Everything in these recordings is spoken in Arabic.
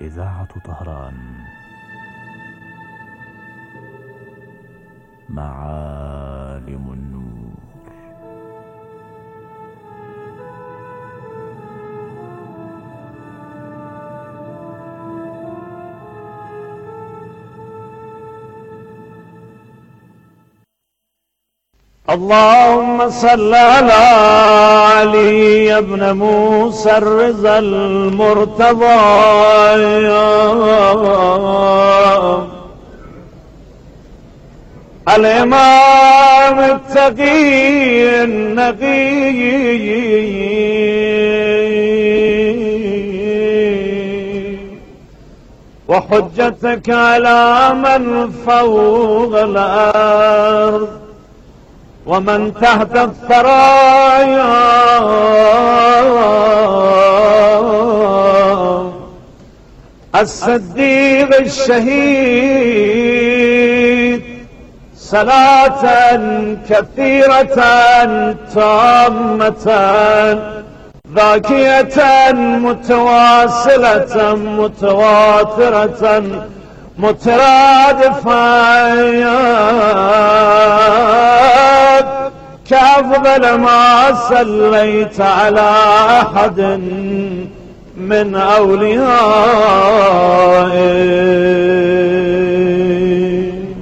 إذاعة طهران. معالم النور. اللهم صل على علي بن موسى الرضا المرتضى الإمام التقي النقي وحجتك على من فوق الأرض ومن تحت الثرايا الصديق الشهيد صلاة كثيرة تامة ذاكية متواصلة متواترة مترادفة كأفضل ما صليت على أحد من أوليائه.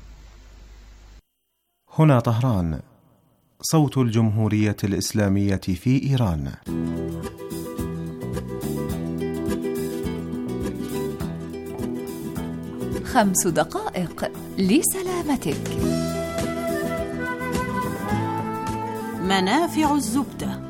هنا طهران، صوت الجمهورية الإسلامية في إيران. 5 دقائق لسلامتك. منافع الزبدة.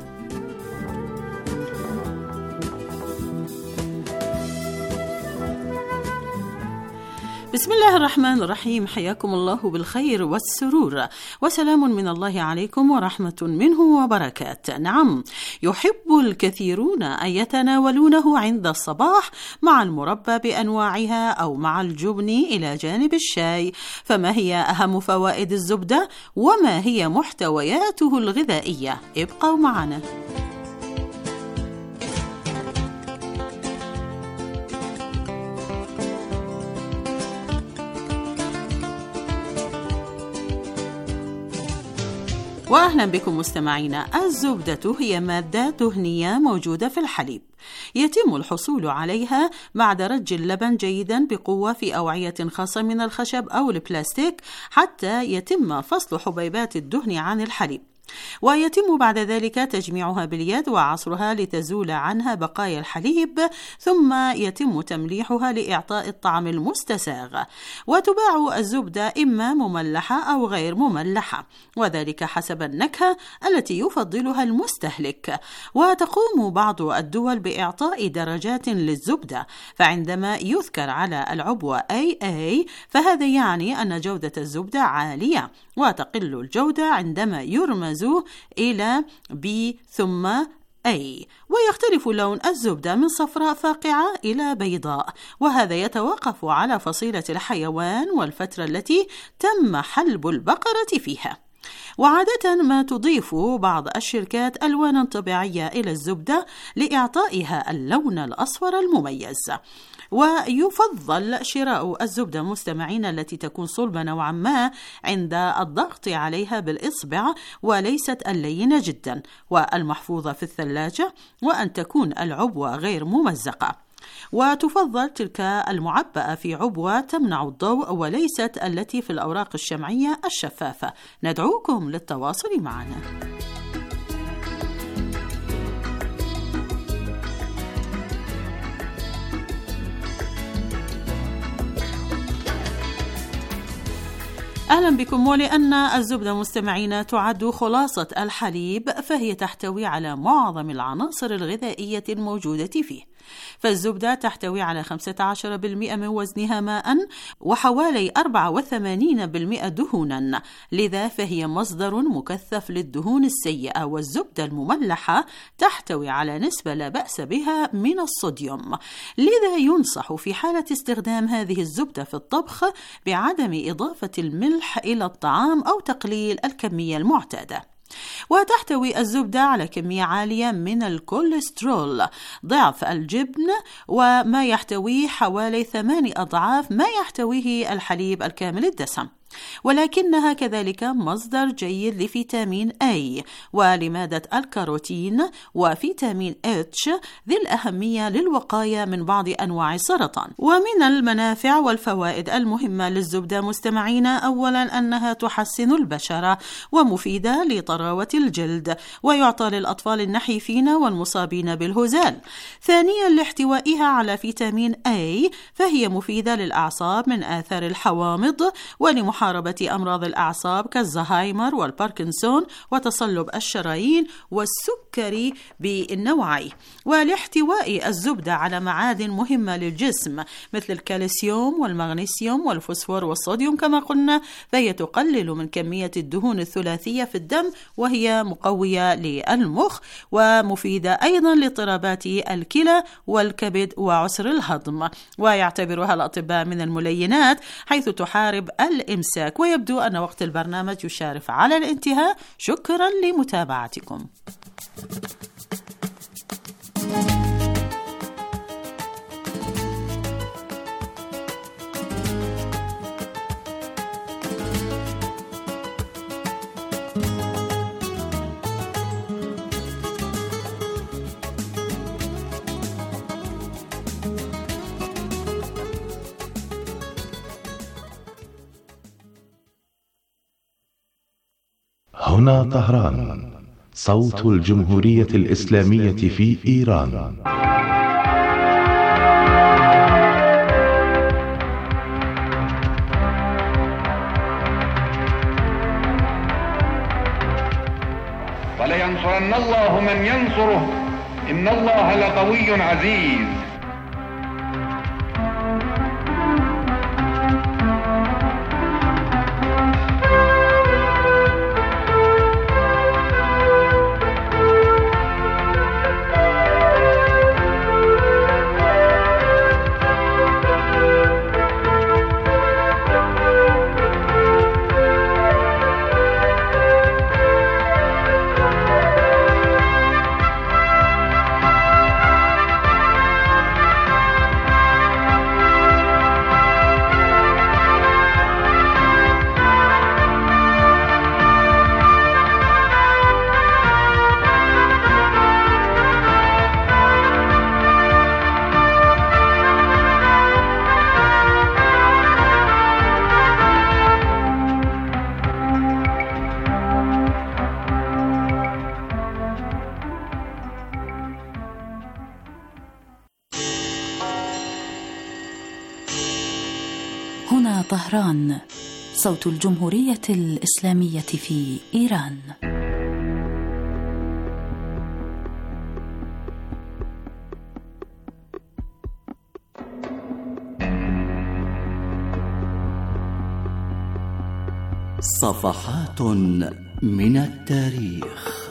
بسم الله الرحمن الرحيم، حياكم الله بالخير والسرور وسلام من الله عليكم ورحمة منه وبركات. نعم، يحب الكثيرون أن يتناولونه عند الصباح مع المربى بأنواعها أو مع الجبن إلى جانب الشاي. فما هي أهم فوائد الزبدة وما هي محتوياته الغذائية؟ ابقوا معنا. وأهلا بكم مستمعينا. الزبدة هي مادة دهنية موجودة في الحليب، يتم الحصول عليها بعد رج اللبن جيدا بقوة في أوعية خاصة من الخشب أو البلاستيك حتى يتم فصل حبيبات الدهن عن الحليب، ويتم بعد ذلك تجميعها باليد وعصرها لتزول عنها بقايا الحليب، ثم يتم تمليحها لإعطاء الطعم المستساغ. وتباع الزبدة إما مملحة أو غير مملحة، وذلك حسب النكهة التي يفضلها المستهلك. وتقوم بعض الدول بإعطاء درجات للزبدة، فعندما يذكر على العبوة AA فهذا يعني أن جودة الزبدة عالية، وتقل الجودة عندما يرمز إلى B ثم A. ويختلف لون الزبدة من صفراء فاقعة إلى بيضاء، وهذا يتوقف على فصيلة الحيوان والفترة التي تم حلب البقرة فيها. وعادة ما تضيف بعض الشركات ألوانا طبيعية إلى الزبدة لإعطائها اللون الأصفر المميز. ويفضل شراء الزبدة مستمعين التي تكون صلبة نوعا ما عند الضغط عليها بالإصبع، وليست اللينة جدا، والمحفوظة في الثلاجة، وأن تكون العبوة غير ممزقة. وتفضل تلك المعبأة في عبوة تمنع الضوء وليست التي في الأوراق الشمعية الشفافة. ندعوكم للتواصل معنا. أهلا بكم. ولأن الزبدة مستمعين تعد خلاصة الحليب، فهي تحتوي على معظم العناصر الغذائية الموجودة فيه. فالزبدة تحتوي على 15% من وزنها ماء وحوالي 84% دهونا، لذا فهي مصدر مكثف للدهون السيئة. والزبدة المملحة تحتوي على نسبة لا بأس بها من الصوديوم، لذا ينصح في حالة استخدام هذه الزبدة في الطبخ بعدم إضافة الملح إلى الطعام أو تقليل الكمية المعتادة. وتحتوي الزبدة على كمية عالية من الكوليسترول ضعف الجبن، وما يحتويه حوالي 8 أضعاف ما يحتويه الحليب الكامل الدسم، ولكنها كذلك مصدر جيد لفيتامين A ولمادة الكاروتين وفيتامين H ذي الأهمية للوقاية من بعض أنواع السرطان. ومن المنافع والفوائد المهمة للزبدة مستمعينا، أولا أنها تحسن البشرة ومفيدة لطراوة الجلد، ويعطى للأطفال النحيفين والمصابين بالهزال. ثانيا لاحتوائها على فيتامين A، فهي مفيدة للأعصاب من آثار الحوامض ولمحاربة أمراض الأعصاب كالزهايمر والباركنسون وتصلب الشرايين والسكري بالنوعي. ولاحتواء الزبدة على معادن مهمة للجسم مثل الكالسيوم والمغنيسيوم والفوسفور والصوديوم كما قلنا، فهي تقلل من كمية الدهون الثلاثية في الدم، وهي مقوية للمخ ومفيدة أيضا لاضطرابات الكلى والكبد وعسر الهضم. ويعتبرها الأطباء من الملينات حيث تحارب الإمساك. ويبدو أن وقت البرنامج يشارف على الانتهاء. شكرا لمتابعتكم. هنا طهران، صوت الجمهورية الإسلامية في إيران. ولينصرن الله من ينصره، إن الله لقوي عزيز. هنا طهران، صوت الجمهورية الإسلامية في إيران. صفحات من التاريخ.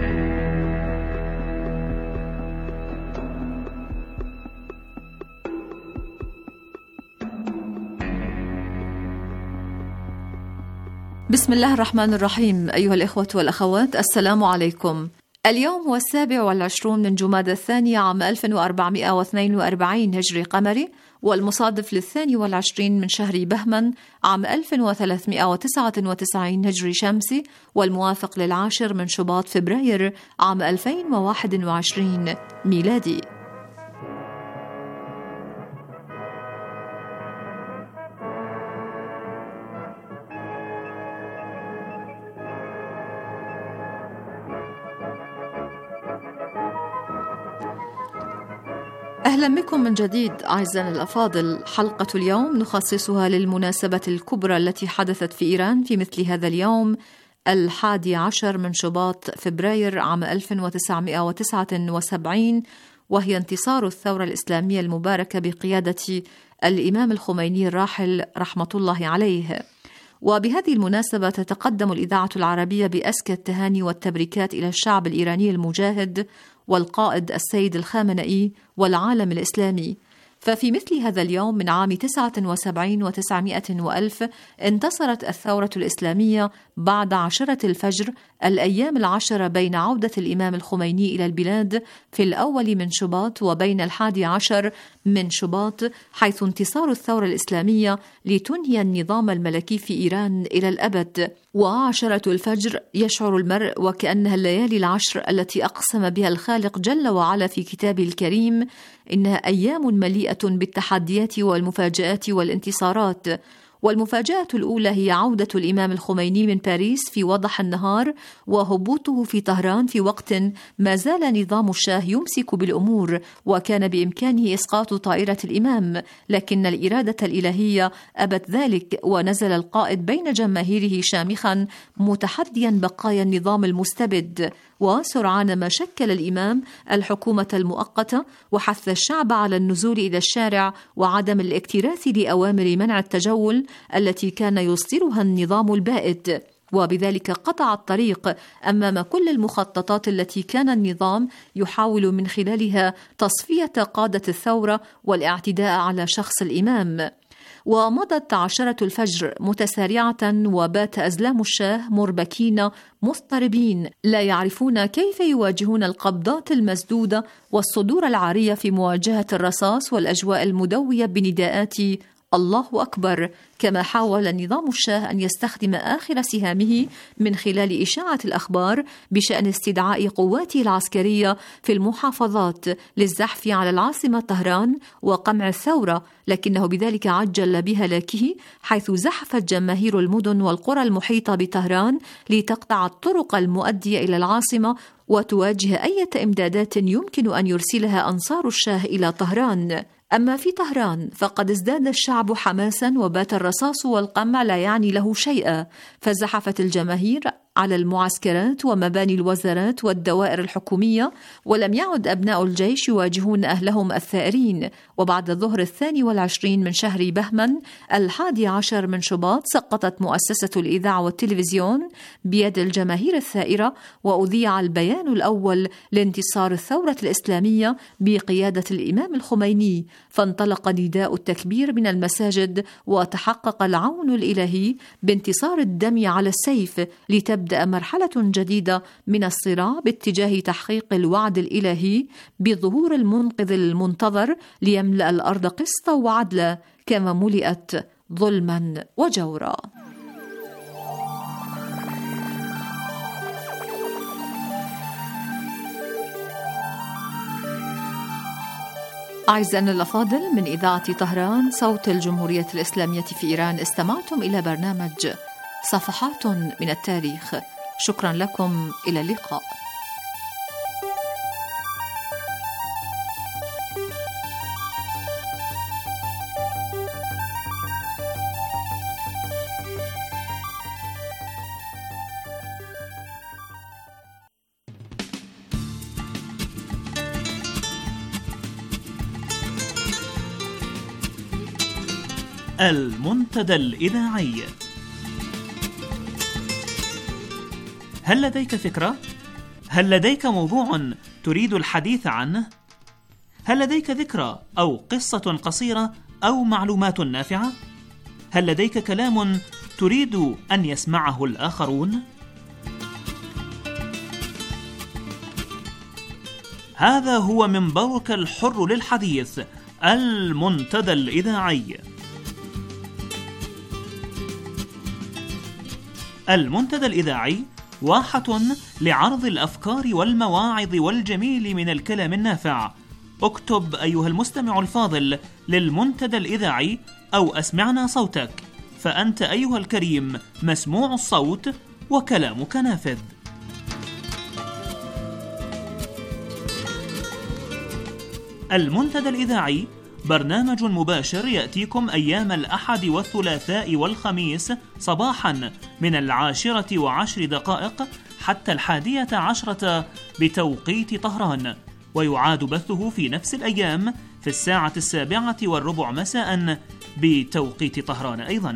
بسم الله الرحمن الرحيم. أيها الإخوة والأخوات، السلام عليكم. اليوم هو 27 من جمادى الثانية عام 1442 هجري قمري، والمصادف 22 من شهر بهمن عام 1399 هجري شمسي، والموافق 10 من شباط فبراير عام 2021 ميلادي. أهلا بكم من جديد أعزائنا الأفاضل. حلقة اليوم نخصصها للمناسبة الكبرى التي حدثت في إيران في مثل هذا اليوم 11 من شباط فبراير عام 1979، وهي انتصار الثورة الإسلامية المباركة بقيادة الإمام الخميني الراحل رحمة الله عليه. وبهذه المناسبة تتقدم الإذاعة العربية بأزكى التهاني والتبريكات إلى الشعب الإيراني المجاهد والقائد السيد الخامنئي والعالم الإسلامي، ففي مثل هذا اليوم من عام 79 و900 وألف انتصرت الثورة الإسلامية بعد 10 الفجر، الأيام 10 بين عودة الإمام الخميني إلى البلاد في الأول من شباط وبين 11 من شباط، حيث انتصار الثورة الإسلامية لتنهي النظام الملكي في إيران إلى الأبد. و10 الفجر يشعر المرء وكأنها الليالي 10 التي أقسم بها الخالق جل وعلا في كتابه الكريم إنها أيام مليئة بالتحديات والمفاجآت والانتصارات. والمفاجأة الأولى هي عودة الإمام الخميني من باريس في وضح النهار وهبوطه في طهران في وقت ما زال نظام الشاه يمسك بالأمور وكان بإمكانه إسقاط طائرة الإمام، لكن الإرادة الإلهية أبت ذلك، ونزل القائد بين جماهيره شامخا متحديا بقايا النظام المستبد. وسرعان ما شكل الإمام الحكومة المؤقتة وحث الشعب على النزول إلى الشارع وعدم الاكتراث لأوامر منع التجول التي كان يصدرها النظام البائد، وبذلك قطع الطريق أمام كل المخططات التي كان النظام يحاول من خلالها تصفية قادة الثورة والاعتداء على شخص الإمام. ومضت 10 الفجر متسارعة وبات أزلام الشاه مربكين مضطربين لا يعرفون كيف يواجهون القبضات المسدودة والصدور العارية في مواجهة الرصاص والأجواء المدوية بنداءات الله أكبر، كما حاول نظام الشاه أن يستخدم آخر سهامه من خلال إشاعة الأخبار بشأن استدعاء قواته العسكرية في المحافظات للزحف على العاصمة طهران وقمع الثورة، لكنه بذلك عجل بهلاكه، حيث زحفت جماهير المدن والقرى المحيطة بطهران لتقطع الطرق المؤدية إلى العاصمة وتواجه أي إمدادات يمكن أن يرسلها أنصار الشاه إلى طهران. أما في طهران فقد ازداد الشعب حماسا وبات الرصاص والقمع لا يعني له شيئا، فزحفت الجماهير على المعسكرات ومباني الوزارات والدوائر الحكومية، ولم يعد أبناء الجيش يواجهون أهلهم الثائرين. وبعد الظهر 22 من شهر بهمن 11 من شباط سقطت مؤسسة الإذاعة والتلفزيون بيد الجماهير الثائرة، وأذيع البيان الأول لانتصار الثورة الإسلامية بقيادة الإمام الخميني، فانطلق نداء التكبير من المساجد وتحقق العون الإلهي بانتصار الدم على السيف، لتبدأ مرحلة جديدة من الصراع باتجاه تحقيق الوعد الإلهي بظهور المنقذ المنتظر ليملأ الأرض قسطا وعدلا كما ملئت ظلما وجورا. أعزائنا الأفاضل، من إذاعة طهران صوت الجمهورية الإسلامية في إيران استمعتم إلى برنامج صفحات من التاريخ. شكرا لكم، إلى اللقاء. المنتدى الإذاعي. هل لديك فكرة؟ هل لديك موضوع تريد الحديث عنه؟ هل لديك ذكرى أو قصة قصيرة أو معلومات نافعة؟ هل لديك كلام تريد أن يسمعه الآخرون؟ هذا هو منبرك الحر للحديث، المنتدى الإذاعي. المنتدى الإذاعي واحة لعرض الأفكار والمواعظ والجميل من الكلام النافع. اكتب أيها المستمع الفاضل للمنتدى الإذاعي أو أسمعنا صوتك، فأنت أيها الكريم مسموع الصوت وكلامك نافذ. المنتدى الإذاعي برنامج مباشر يأتيكم أيام الأحد والثلاثاء والخميس صباحا من 10:10 حتى 11:10 بتوقيت طهران، ويعاد بثه في نفس الأيام في 7:15 مساء بتوقيت طهران أيضا.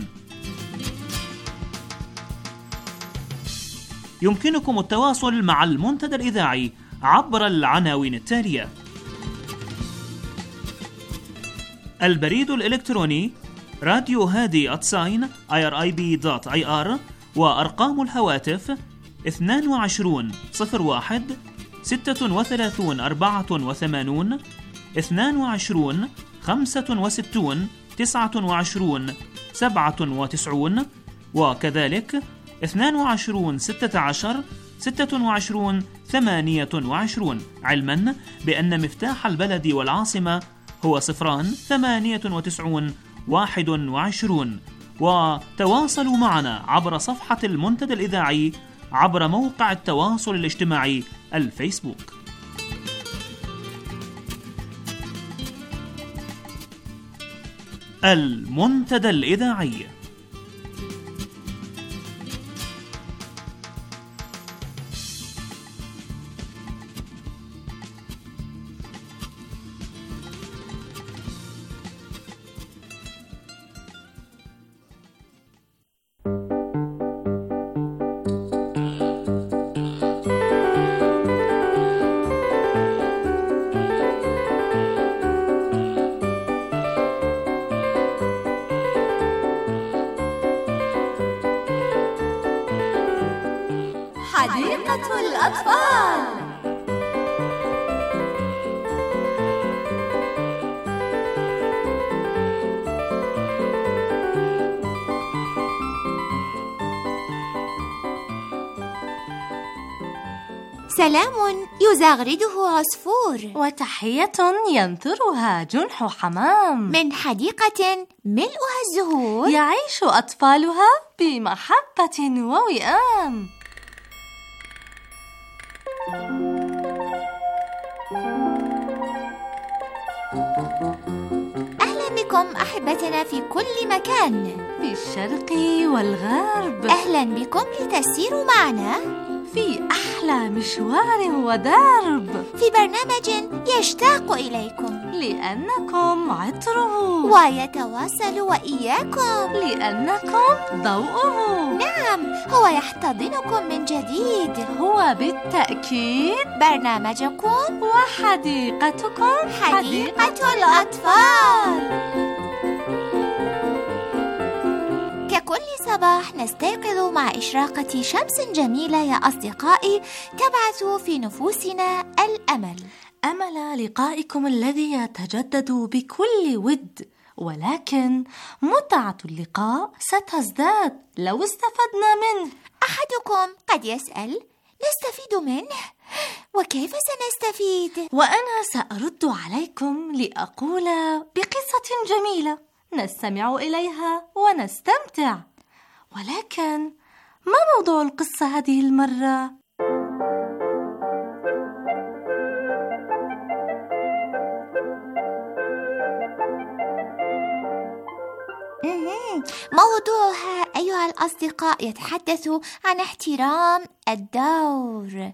يمكنكم التواصل مع المنتدى الإذاعي عبر العناوين التالية: البريد الإلكتروني راديو هادي @irib.ir، وأرقام الهواتف 22 01 36 84 22 65 29 97، وكذلك 22 16 26 28، علما بأن مفتاح البلد والعاصمة هو 098 21. وتواصلوا معنا عبر صفحة المنتدى الإذاعي عبر موقع التواصل الاجتماعي الفيسبوك. المنتدى الإذاعي. حديقة الأطفال. سلام يزغرده عصفور، وتحية ينثرها جنح حمام، من حديقة ملؤها الزهور يعيش أطفالها بمحبة ووئام. أهلا بكم أحبتنا في كل مكان، في الشرق والغرب. أهلا بكم لتسيروا معنا في أحلى مشوار ودرب، في برنامج يشتاق إليكم لأنكم عطره، ويتواصل وإياكم لأنكم ضوءه. نعم، هو يحتضنكم من جديد. هو بالتأكيد برنامجكم وحديقتكم، حديقة الأطفال. ككل صباح نستيقظ مع إشراقة شمس جميلة يا أصدقائي، تبعث في نفوسنا الأمل، أمل لقائكم الذي يتجدد بكل ود، ولكن متعة اللقاء ستزداد لو استفدنا منه. أحدكم قد يسأل: نستفيد منه؟ وكيف سنستفيد؟ وأنا سأرد عليكم لأقول بقصة جميلة نستمع إليها ونستمتع. ولكن ما موضوع القصة هذه المرة؟ موضوعها أيها الأصدقاء يتحدث عن احترام الدور.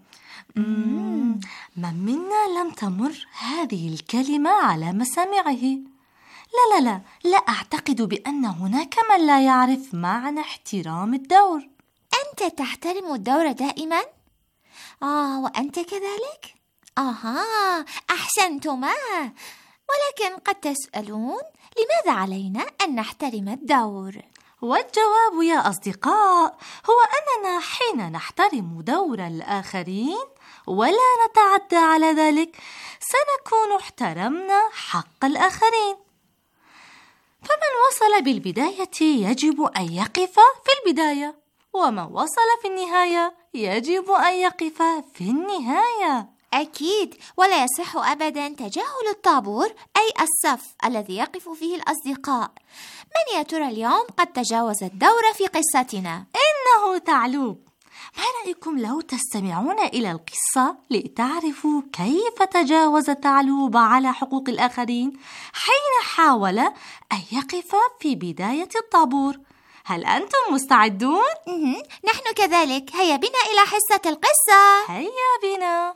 من منا لم تمر هذه الكلمة على مسامعه؟ لا أعتقد بأن هناك من لا يعرف معنى احترام الدور. أنت تحترم الدور دائما؟ وأنت كذلك؟ أحسنتما. ولكن قد تسألون: لماذا علينا أن نحترم الدور؟ والجواب يا أصدقاء هو أننا حين نحترم دور الآخرين ولا نتعدى على ذلك سنكون احترمنا حق الآخرين. فمن وصل بالبداية يجب أن يقف في البداية، ومن وصل في النهاية يجب أن يقف في النهاية. أكيد، ولا يصح أبدا تجاهل الطابور، أي الصف الذي يقف فيه الأصدقاء. من يا ترى اليوم قد تجاوز الدور في قصتنا؟ إنه ثعلوب. ما رأيكم لو تستمعون إلى القصة لتعرفوا كيف تجاوز ثعلوب على حقوق الآخرين حين حاول أن يقف في بداية الطابور؟ هل أنتم مستعدون؟ نحن كذلك. هيا بنا إلى حصة القصة. هيا بنا.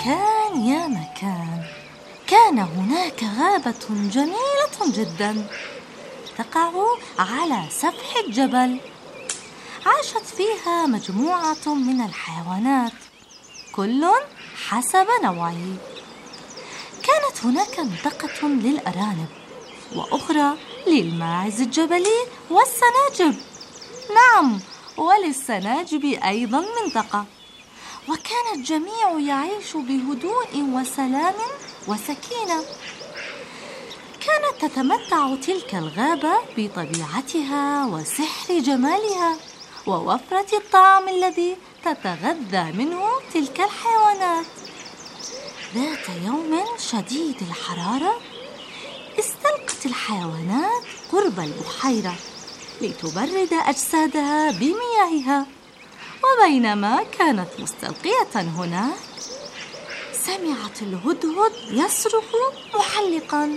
مكان يا مكان، كان هناك غابة جميلة جدا تقع على سفح الجبل. عاشت فيها مجموعة من الحيوانات كل حسب نوعه. كانت هناك منطقة للأرانب، وأخرى للماعز الجبلي والسناجب. نعم، وللسناجب أيضا منطقة. وكان الجميع يعيش بهدوء وسلام وسكينة. كانت تتمتع تلك الغابة بطبيعتها وسحر جمالها ووفرة الطعام الذي تتغذى منه تلك الحيوانات. ذات يوم شديد الحرارة استلقت الحيوانات قرب البحيرة لتبرد أجسادها بمياهها. وبينما كانت مستلقية هناك، سمعت الهدهد يصرخ محلقا: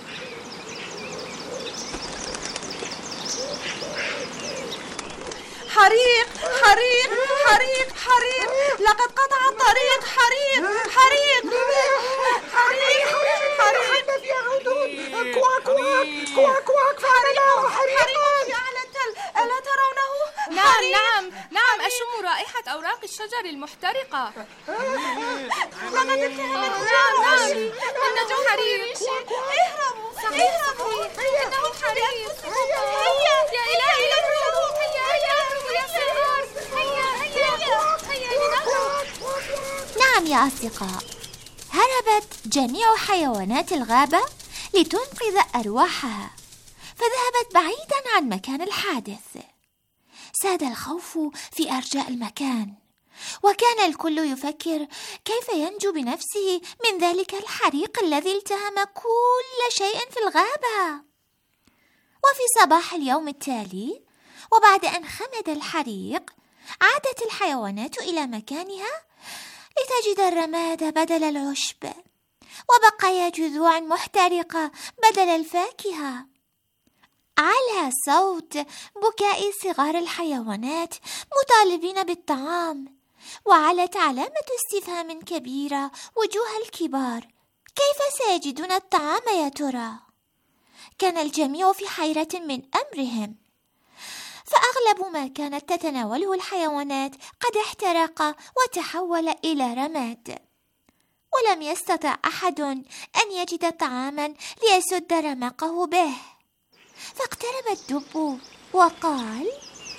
حريق حريق حريق حريق، لقد قطع الطريق. حريق حريق حريق حريق في عدود. كواك كواك كواك كواك، فعلنا حريق في أعلى التل، ألا ترونه؟ نعم أشم رائحة أوراق الشجر المحترقة. لقد التهمت. نعم إنه حريق. اهربوا اهربوا، إنه حريق. هيا يا إلهي لنهرب، هيا يا صغار، هيا لنهرب. نعم يا أصدقاء، هربت جميع حيوانات الغابة لتنقذ أرواحها، فذهبت بعيدا عن مكان الحادث. ساد الخوف في أرجاء المكان، وكان الكل يفكر كيف ينجو بنفسه من ذلك الحريق الذي التهم كل شيء في الغابة. وفي صباح اليوم التالي، وبعد أن خمد الحريق، عادت الحيوانات إلى مكانها لتجد الرماد بدل العشب، وبقايا جذوع محترقة بدل الفاكهة. على صوت بكاء صغار الحيوانات مطالبين بالطعام، وعلت علامة استفهام كبيرة وجوه الكبار: كيف سيجدون الطعام يا ترى؟ كان الجميع في حيرة من أمرهم، فأغلب ما كانت تتناوله الحيوانات قد احترق وتحول إلى رماد، ولم يستطع أحد أن يجد طعاما ليسد رمقه به. فاقترب الدب وقال: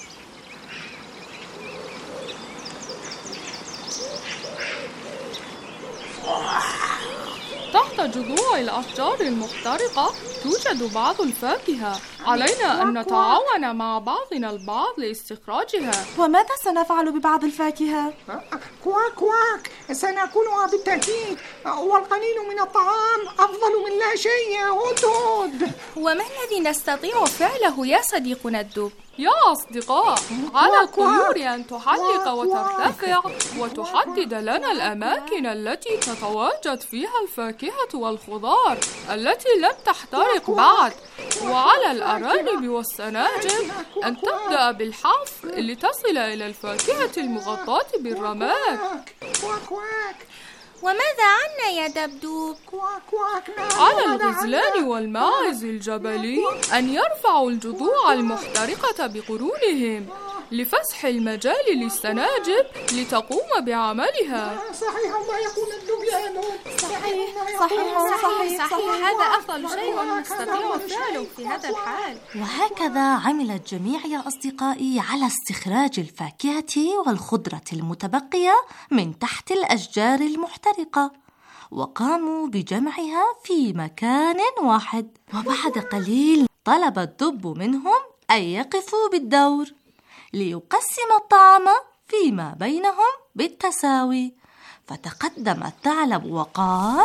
تحت جذوع الأشجار المحترقة توجد بعض الفاكهة، علينا أن نتعاون مع بعضنا البعض لاستخراجها. وماذا سنفعل ببعض الفاكهة؟ كواك كواك، سنأكلها بالتأكيد، والقليل من الطعام أفضل من لا شيء يا هدهد. وما الذي نستطيع فعله يا صديقنا الدب؟ يا أصدقاء، على الطيور أن تحلق وترتفع وتحدد لنا الأماكن التي تتواجد فيها الفاكهة والخضار التي لم تحترق بعد، وعلى الأرانب والسناجب أن تبدأ بالحفر لتصل إلى الفاكهة المغطاة بالرماد. وماذا عنا يا دبدوب؟ على الغزلان والماعز الجبلي أن يرفعوا الجذوع المحترقة بقرونهم لفسح المجال للسناجب لتقوم بعملها. صحيح ما يقول الدب يا نور. صحيح. هذا أفضل شيء نستطيع فعله في هذا الحال. وهكذا عمل الجميع يا أصدقائي على استخراج الفاكهة والخضرة المتبقية من تحت الأشجار المحترقة، وقاموا بجمعها في مكان واحد. وبعد قليل طلب الدب منهم أن يقفوا بالدور ليقسم الطعام فيما بينهم بالتساوي. فتقدم الثعلب وقال: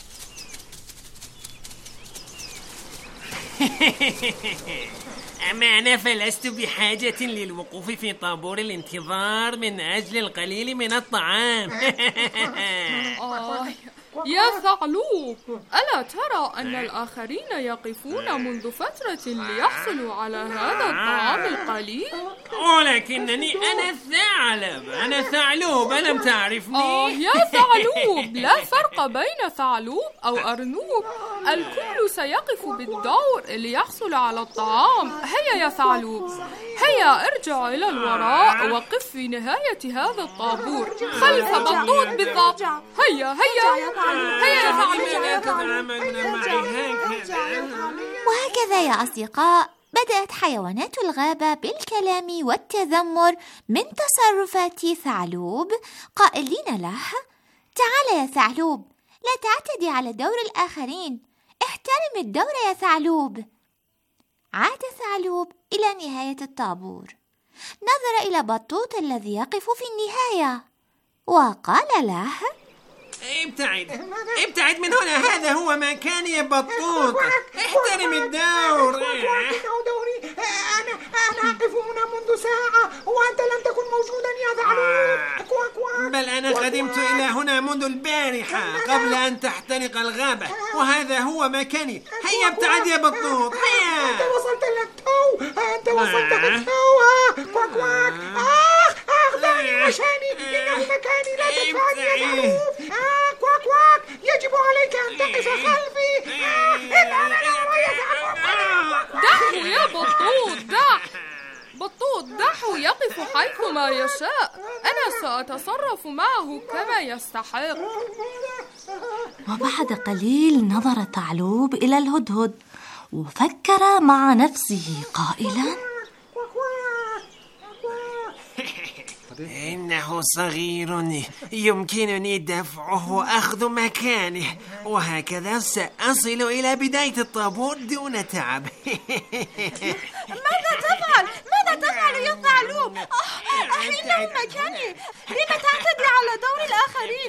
أما أنا فلست بحاجة للوقوف في طابور الانتظار من أجل القليل من الطعام. يا ثعلوب، ألا ترى أن الآخرين يقفون منذ فترة ليحصلوا على هذا الطعام القليل؟ ولكنني أنا ثعلوب، ألم تعرفني؟ يا ثعلوب، لا فرق بين ثعلوب أو أرنوب، الكل سيقف بالدور ليحصل على الطعام. هيا يا ثعلوب، هيا ارجع إلى الوراء وقف في نهاية هذا الطابور خلف بطوط بالضبط. هيا يا ثعلوب. وهكذا يا أصدقاء بدأت حيوانات الغابة بالكلام والتذمر من تصرفات ثعلوب، قائلين له: تعال يا ثعلوب، لا تعتدي على دور الآخرين، احترم الدور يا ثعلوب. عاد ثعلوب إلى نهاية الطابور، نظر إلى بطوط الذي يقف في النهاية وقال له: ابتعد من هنا، هذا هو مكاني يا بطوط، احترم الدور. دوري، أنا أقف هنا منذ ساعة وأنت لم تكن موجودا يا ثعلوب. بل أنا قدمت إلى هنا منذ البارحة قبل أن تحترق الغابة، وهذا هو مكاني. هيا ابتعد يا بطوط، هيا. أنت وصلت للتو. كواك. دعني عشاني، إنه مكاني، لا تدفعني يا ثعلوب. كواك، يجب عليك أن تقف خلفي. دعه يا بطوط، دعه يقف حيثما يشاء، أنا سأتصرف معه كما يستحق. وبعد قليل نظر ثعلوب إلى الهدهد وفكر مع نفسه قائلا: إنه صغير يمكنني دفعه وأخذ مكانه، وهكذا سأصل إلى بداية الطابور دون تعب. ماذا تفعل يا ثعلوب؟ إنه مكاني، لم تعتدي على دور الآخرين؟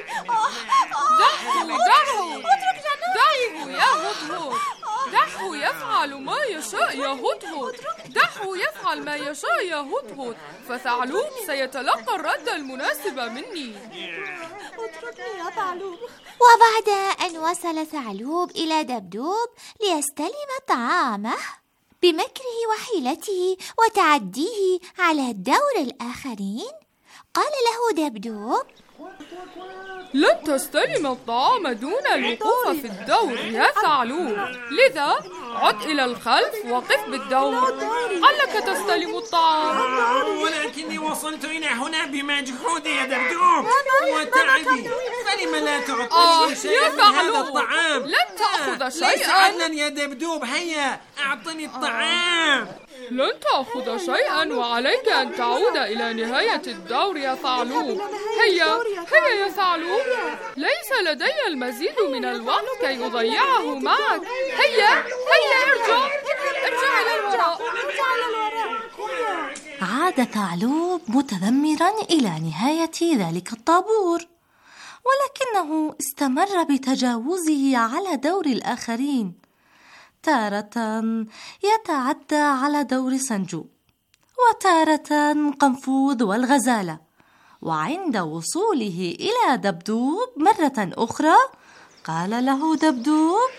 دعه يا هدهد، دعه يفعل ما يشاء يا هدهد، دعه يفعل ما يشاء يا هدهد، فثعلوب سيتلقى الرد المناسب مني. اتركني يا ثعلوب. وبعد أن وصل ثعلوب إلى دبدوب ليستلم طعامه، بمكره وحيلته وتعديه على دور الآخرين، قال له دبدوب: لن تستلم الطعام دون الوقوف في الدور يا ثعلوب، لذا عد إلى الخلف وقف بالدور، علك تستلم الطعام. ولكني وصلت إلى هنا بمجهودي يا دبدوب وتعبي، فلم لا تعطيني شيئا من هذا الطعام؟ لن تأخذ شيئا. ليس عدلا يا دبدوب، هيا أعطني الطعام. لن تأخذ شيئا، وعليك أن تعود إلى نهاية الدور يا ثعلوب. هيا يا ثعلوب، ليس لدي المزيد من الوقت كي أضيعه معك. هيا ارجع إلى الوراء. عاد ثعلوب متذمرا إلى نهاية ذلك الطابور، ولكنه استمر بتجاوزه على دور الآخرين، تارة يتعدى على دور سنجوب، وتارة قنفوذ والغزالة، وعند وصوله إلى دبدوب مرة أخرى قال له دبدوب: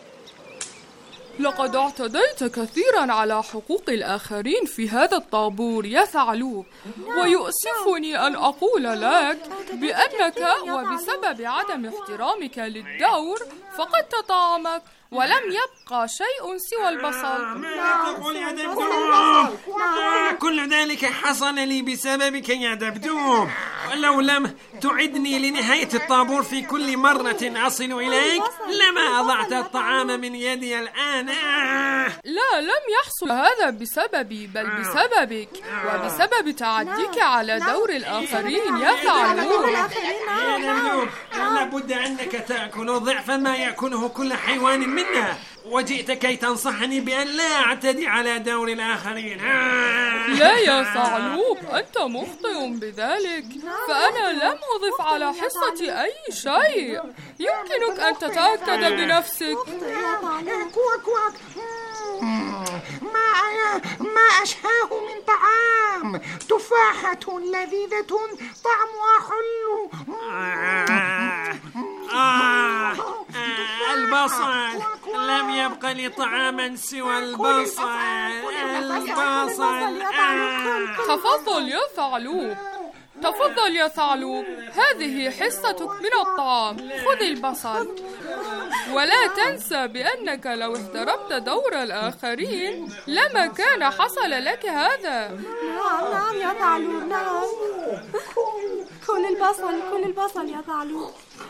لقد اعتديت كثيرا على حقوق الآخرين في هذا الطابور يا ثعلوب، ويؤسفني أن أقول لك بأنك وبسبب عدم احترامك للدور فقدت طعامك، ولم يبقى شيء سوى البصل. ما تقول يا دبدوب؟ كل ذلك حصل لي بسببك يا دبدوب، ولو لم تعدني لنهاية الطابور في كل مرة أصل إليك لما أضعت الطعام من يدي الآن. لا، لم يحصل هذا بسببي، بل بسببك وبسبب تعديك على دور الآخرين يا ثعلوب. يا دبدوب، لابد أنك تأكل ضعف ما يأكله كل حيوان منا، وجئت كي تنصحني بأن لا أعتدي على دور الآخرين. لا يا ثعلوب، أنت مخطئ بذلك، فأنا لم أضف على حصتي أي شيء، يمكنك أن تتأكد بنفسك. كواك، ما أشهاه من طعام، تفاحة لذيذة طعمها حلو. البصل. لم يبق لي طعاما سوى البصل. تفضل يا ثعلوب، تفضل يا ثعلوب، هذه حصتك من الطعام. خذ البصل، ولا تنسى بأنك لو احترمت دور الآخرين لما كان حصل لك هذا. نعم يا ثعلوب، نعم. كل البصل، كل البصل يا ثعلوب.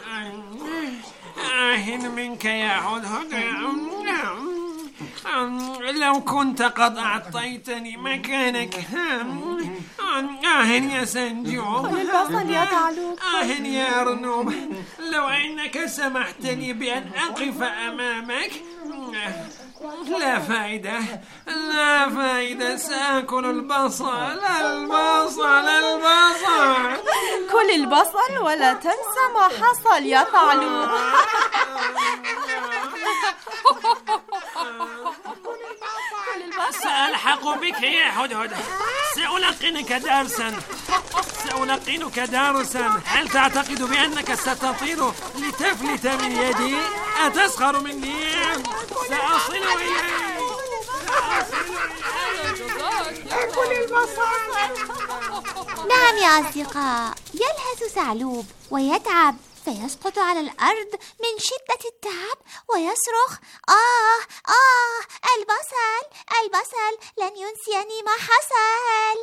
منك يا هدهد. لو كنت قد أعطيتني مكانك. يا سنجوب. كل البصل يا ثعلوب. يا أرنوب، لو أنك سمحت لي بأن أقف أمامك. لا فائدة، لا فائدة، سأكل البصل. كل البصل ولا تنسى ما حصل يا ثعلوب. سألحق بك يا هدهد، سألقنك درسا. هل تعتقد بأنك ستطير لتفلت من يدي؟ أتسخر مني؟ سأصل إليك. نعم يا أصدقاء، يلهث ثعلوب ويتعب فيسقط على الأرض من شدة التعب ويصرخ: البصل لن ينسيني ما حصل.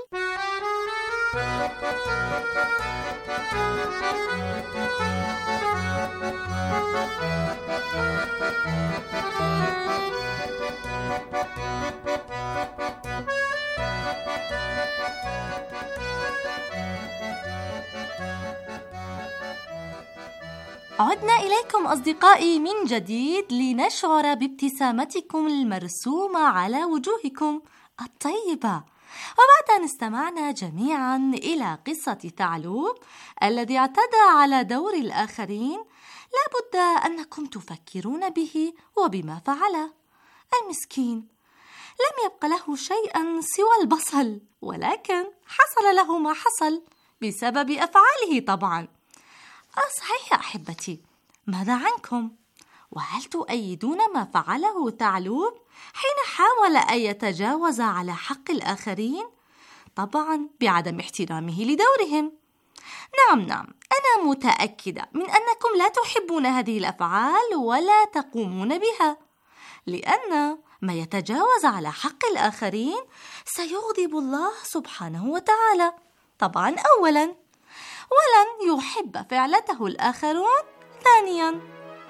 عدنا إليكم أصدقائي من جديد لنشعر بابتسامتكم المرسومة على وجوهكم الطيبة. وبعد أن استمعنا جميعا إلى قصة ثعلوب الذي اعتدى على دور الآخرين، لابد أنكم تفكرون به وبما فعله. المسكين لم يبق له شيئا سوى البصل، ولكن حصل له ما حصل بسبب أفعاله طبعا. صحيح أحبتي، ماذا عنكم؟ وهل تؤيدون ما فعله ثعلوب حين حاول أن يتجاوز على حق الآخرين؟ طبعا بعدم احترامه لدورهم. نعم، أنا متأكدة من أنكم لا تحبون هذه الأفعال ولا تقومون بها، لأن ما يتجاوز على حق الآخرين سيغضب الله سبحانه وتعالى طبعا أولا، ولن يحب فعلته الآخرون ثانيا.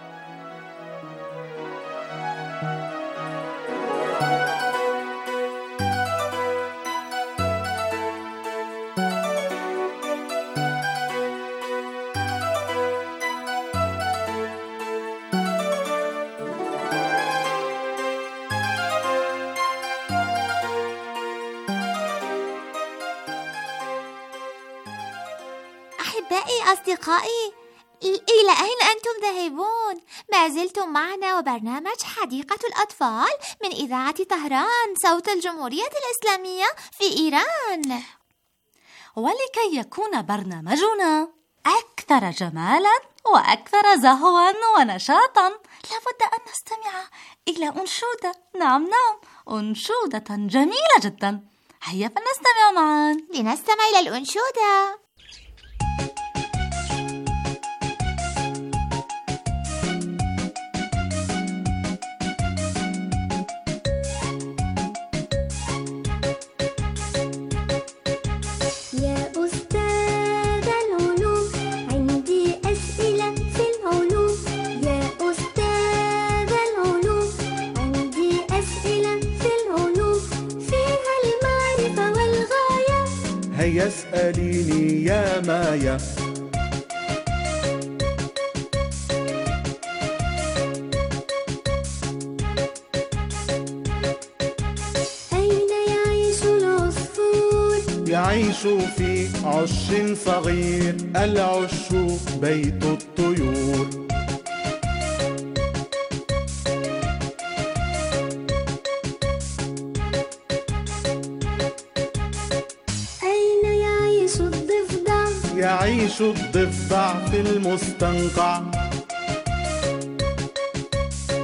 أصدقائي، إلى أين أنتم ذاهبون؟ ما زلتم معنا وبرنامج حديقة الأطفال من إذاعة طهران، صوت الجمهورية الإسلامية في إيران. ولكي يكون برنامجنا أكثر جمالا وأكثر زهوا ونشاطا، لابد أن نستمع إلى أنشودة. نعم، أنشودة جميلة جدا. هيا فلنستمع معا. لنستمع إلى الأنشودة. هيا اسأليني يا مايا. أين يعيش العصفور؟ يعيش في عش صغير، العش بيت الطيور. يعيش الضفدع في المستنقع.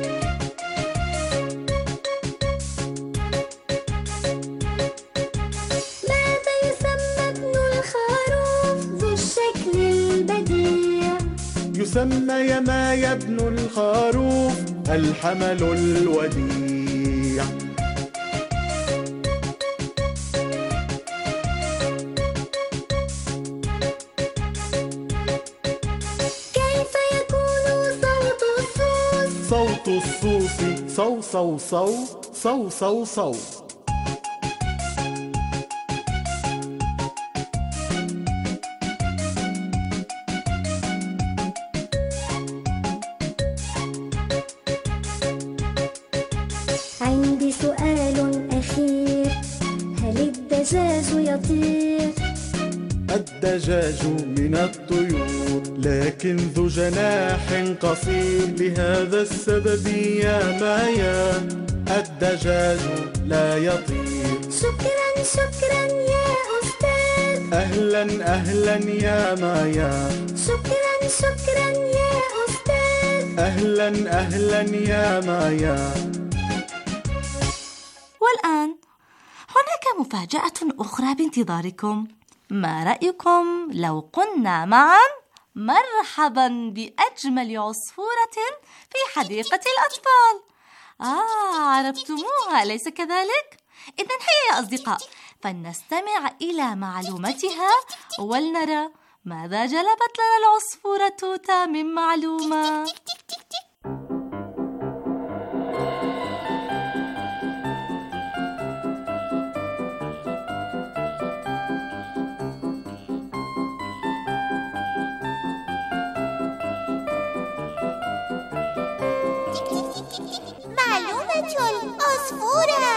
سمي مايا ابن الخروف الحمل الوديع. كيف يكون صوت الصوص؟ صوت الصوص صو صو صو صو صو صو. عندي سؤال أخير، هل الدجاج يطير؟ الدجاج من الطيور لكن ذو جناح قصير، لهذا السبب يا مايا الدجاج لا يطير. شكرا شكرا يا أستاذ. أهلا أهلا يا مايا. شكرا شكرا يا أستاذ. أهلا أهلا يا مايا. والآن هناك مفاجأة أخرى بانتظاركم. ما رأيكم لو قلنا معا مرحبا بأجمل عصفورة في حديقة الأطفال؟ عرفتموها أليس كذلك؟ إذن هيا يا أصدقاء، فلنستمع إلى معلومتها ولنرى ماذا جلبت لنا العصفورة توتا من معلومة. معلومة العصفورة.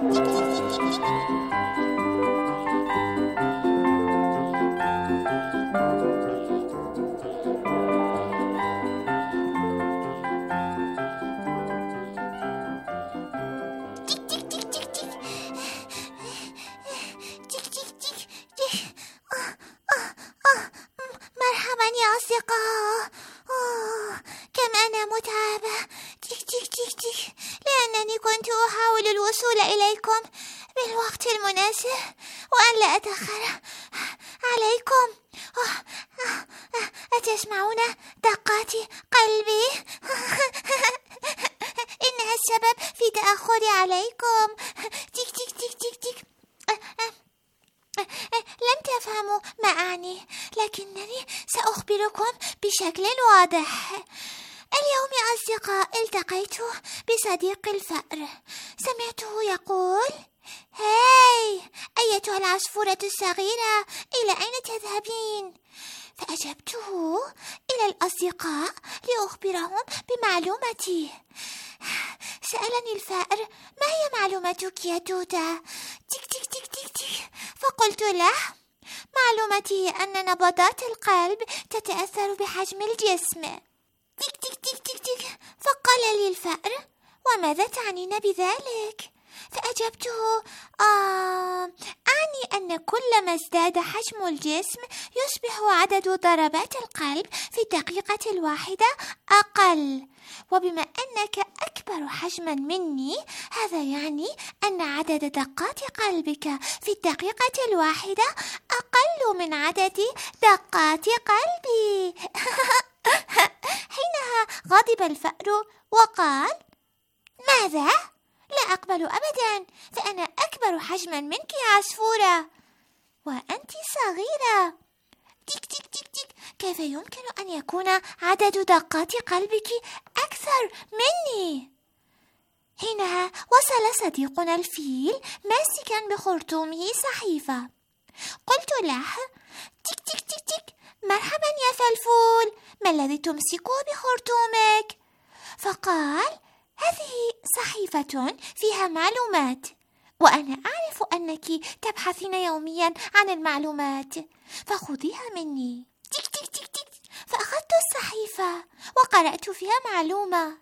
مرحبا يا أصدقاء. كم أنا متعبة. لأنني كنت أحاول الوصول إليكم بالوقت المناسب وأن لا أتأخر عليكم. أتسمعون دقات قلبي؟ إنها السبب في تأخري عليكم. تيك تيك تيك تيك تيك. لم تفهموا ما أعني، لكنني سأخبركم بشكل واضح. اليوم يا أصدقاء التقيت بصديق الفأر. سمعته يقول: هاي أيتها العصفورة الصغيرة، إلى أين تذهبين؟ فأجبته إلى الأصدقاء لأخبرهم بمعلومتي. سألني الفأر: ما هي معلومتك يا توتا؟ تيك تيك تيك تيك تيك. فقلت له: معلومتي أن نبضات القلب تتأثر بحجم الجسم. تيك تيك تيك تيك تيك. فقال لي الفأر: وماذا تعنين بذلك؟ فأجبته: أعني أن كلما ازداد حجم الجسم يصبح عدد ضربات القلب في الدقيقة الواحدة أقل، وبما أنك أكبر حجما مني هذا يعني أن عدد دقات قلبك في الدقيقة الواحدة أقل من عدد دقات قلبي. حينها غضب الفأر وقال: ماذا؟ لا أقبل أبدا، فأنا أكبر حجما منك يا عصفورة وأنت صغيرة. تيك تيك تيك تيك. كيف يمكن أن يكون عدد دقات قلبك أكثر مني؟ حينها وصل صديقنا الفيل ماسكا بخرطومه صحيفة. قلت له: تيك تيك تيك تيك. مرحبا يا فلفول، ما الذي تمسكه بخرطومك؟ فقال: هذه صحيفة فيها معلومات، وأنا أعرف أنك تبحثين يوميا عن المعلومات، فخذيها مني. تيك تيك تيك تيك. فأخذت الصحيفة وقرأت فيها معلومة.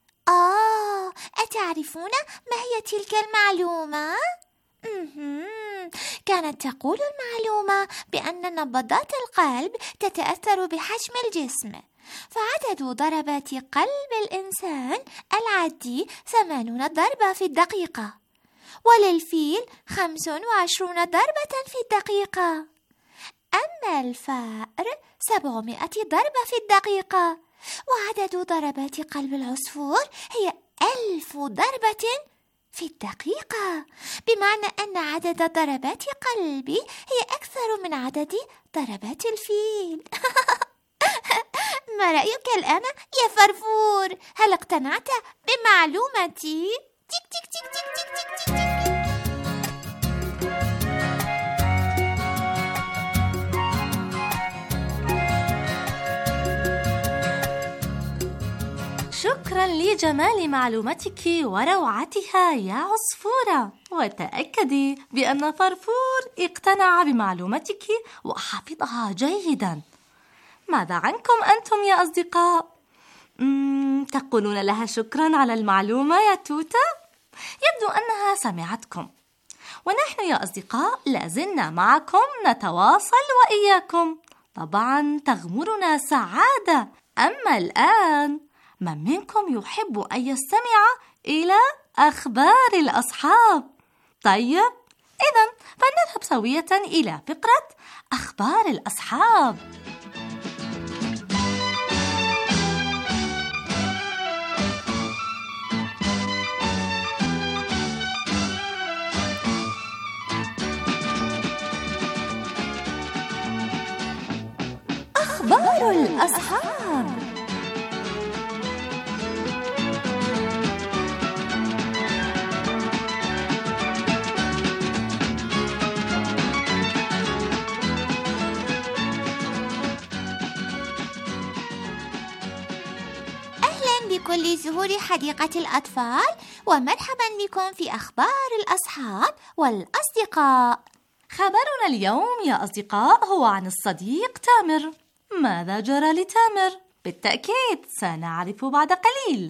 أتعرفون ما هي تلك المعلومة؟ كانت تقول المعلومة بأن نبضات القلب تتأثر بحجم الجسم، فعدد ضربات قلب الإنسان العادي 80 ضربة في الدقيقة، وللفيل 25 ضربة في الدقيقة، أما الفأر 700 ضربة في الدقيقة. وعدد ضربات قلب العصفور هي 1000 ضربة في الدقيقة، بمعنى أن عدد ضربات قلبي هي أكثر من عدد ضربات الفيل. ما رأيك الآن يا فرفور؟ هل اقتنعت بمعلومتي؟ تيك تيك تيك تيك تيك تيك تيك تيك. شكرا لجمال معلومتك وروعتها يا عصفورة، وتأكدي بأن فرفور اقتنع بمعلومتك وحفظها جيدا. ماذا عنكم أنتم يا أصدقاء؟ تقولون لها شكرا على المعلومة يا توتة؟ يبدو أنها سمعتكم. ونحن يا أصدقاء لازلنا معكم نتواصل وإياكم، طبعا تغمرنا سعادة. أما الآن من منكم يحب أن يستمع إلى أخبار الأصحاب؟ طيب، إذن فلنذهب سوية إلى فقرة أخبار الأصحاب. أخبار الأصحاب. بكل زهور حديقة الأطفال، ومرحبا بكم في أخبار الأصحاب والأصدقاء. خبرنا اليوم يا أصدقاء هو عن الصديق تامر. ماذا جرى لتامر؟ بالتأكيد سنعرف بعد قليل.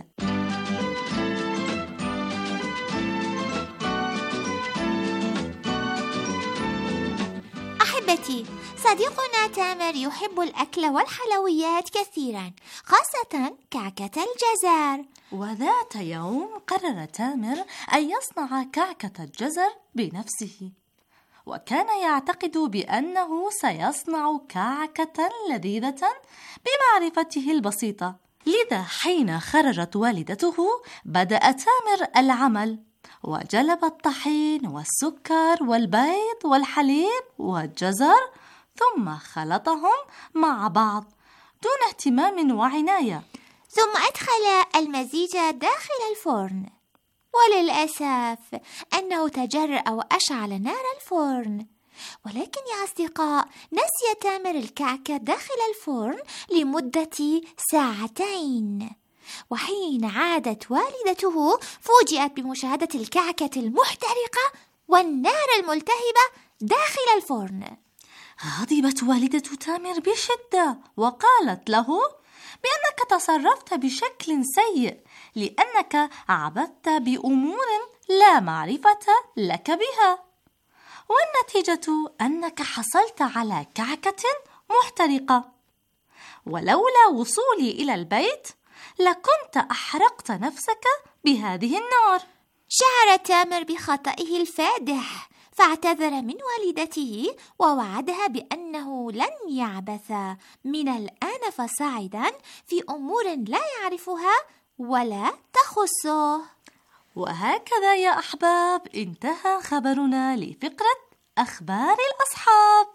أحبتي، صديقنا تامر يحب الأكل والحلويات كثيرا، خاصة كعكة الجزر. وذات يوم قرر تامر أن يصنع كعكة الجزر بنفسه، وكان يعتقد بأنه سيصنع كعكة لذيذة بمعرفته البسيطة. لذا حين خرجت والدته بدأ تامر العمل، وجلب الطحين والسكر والبيض والحليب والجزر، ثم خلطهم مع بعض دون اهتمام وعناية، ثم أدخل المزيج داخل الفرن. وللأسف أنه تجرأ وأشعل نار الفرن، ولكن يا أصدقاء نسي تامر الكعكة داخل الفرن لمدة 2 ساعات. وحين عادت والدته فوجئت بمشاهدة الكعكة المحترقة والنار الملتهبة داخل الفرن. غضبت والدة تامر بشدة وقالت له بأنك تصرفت بشكل سيء لأنك عبثت بأمور لا معرفة لك بها، والنتيجة أنك حصلت على كعكة محترقة، ولولا وصولي إلى البيت لكنت أحرقت نفسك بهذه النار. شعر تامر بخطئه الفادح، فاعتذر من والدته ووعدها بأنه لن يعبث من الآن فصاعدا في أمور لا يعرفها ولا تخصه. وهكذا يا أحباب انتهى خبرنا لفقرة أخبار الأصحاب.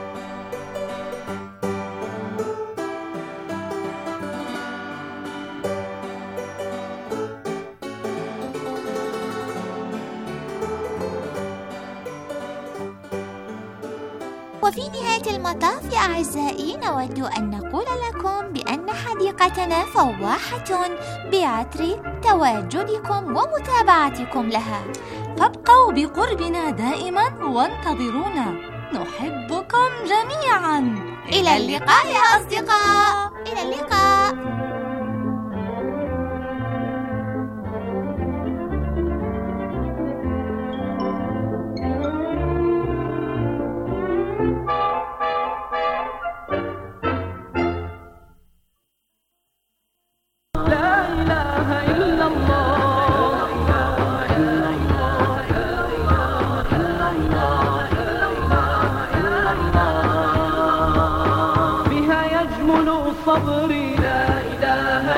وفي نهاية المطاف يا أعزائي نود أن نقول لكم بأن حديقتنا فواحة بعطر تواجدكم ومتابعتكم لها، فابقوا بقربنا دائما وانتظرونا، نحبكم جميعا. إلى اللقاء يا أصدقاء، إلى اللقاء. صبري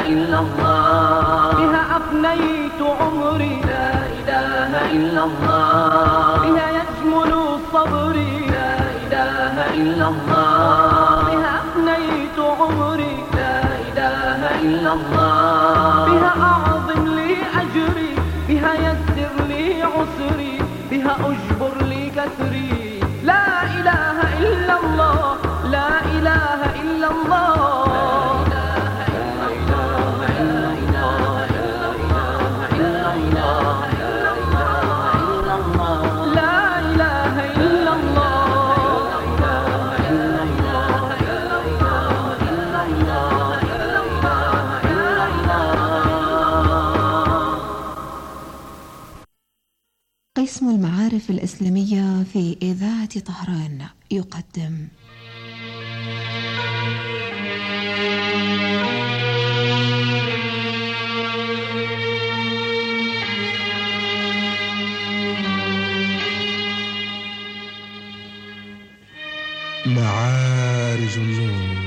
إلا الله بها أفنيت عمري لا إله إلا الله بها يجمل صبري لا إله إلا الله بها أفنيت عمري لا إله إلا الله بها أعظم لي أجري بها يسر لي عسري بها أجبر لي كسري لا إله إلا الله لا إله إلا الله قسم المعارف الإسلامية في إذاعة طهران يقدم معارج النور.